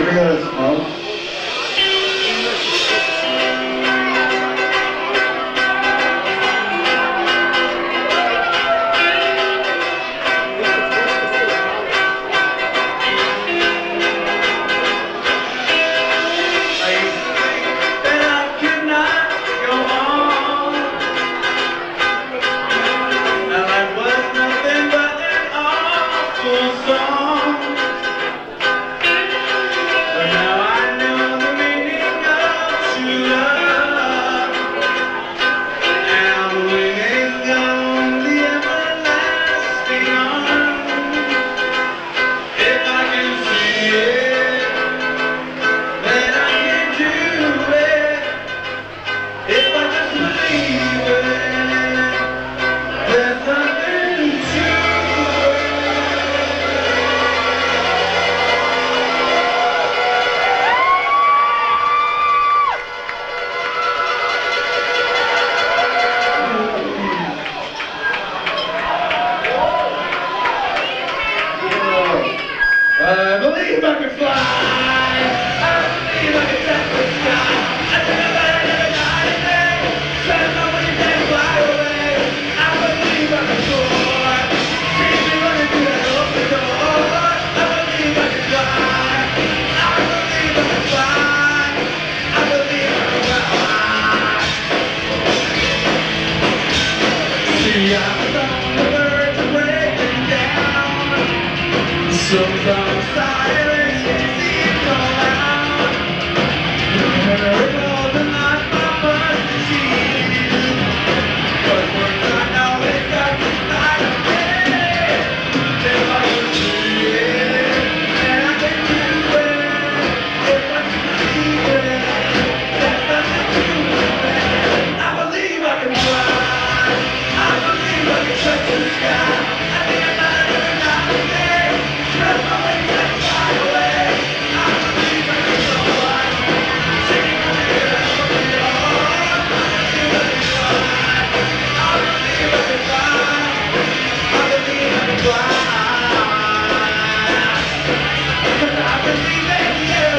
We're gonna smoke. I believe I can fly. I believe I can touch the sky. I never die today. Stand up when you can't fly away. I believe I can soar. See me running through that open door. I believe I can fly. I believe I can fly. I believe I can fly. See, I'm on the verge of breaking down. Sometimes silence seems so loud. Miracles are not my first disease, but once I know it got to light of day. If I can see it, then I can do it. If I can believe it, there's nothing to it. I believe I can fly. I believe I can touch the sky. I think about it every night and day. That's my wings that fly away. I believe I can fly. Singing on the air, I believe I can fly. I believe I can fly. I believe I can fly. 'Cause I believe in you.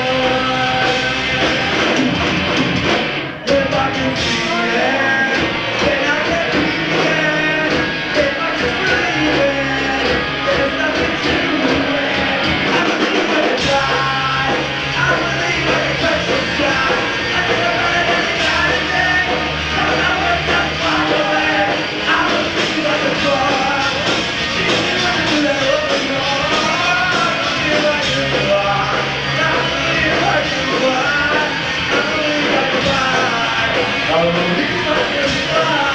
If I can see it, then I can be it. If I just believe it, there's nothing to it. I believe I can fly. I believe I can touch the sky. I think about it every night and day. Don't know what's not far away. I believe I can fly. See me running through that open door. I believe I can fly. I believe I can fly. I believe I can fly. I believe I can fly.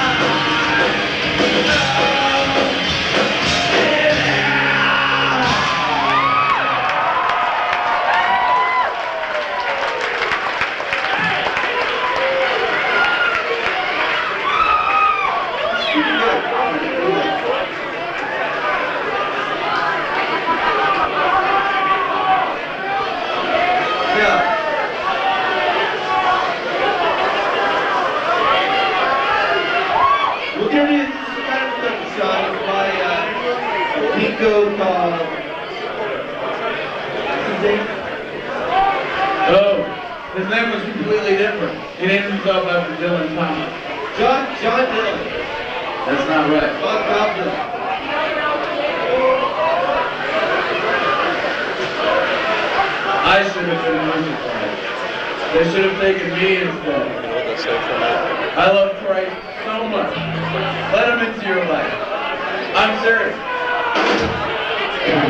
We'll give you some kind of quick song by Pico called. What's his name? Oh, his name was completely different. He named himself after Dylan Thomas. John Dillon. That's not right. John Compton. I should have been crucified. They should have taken me instead. I love Christ so much. Let him into your life. I'm serious.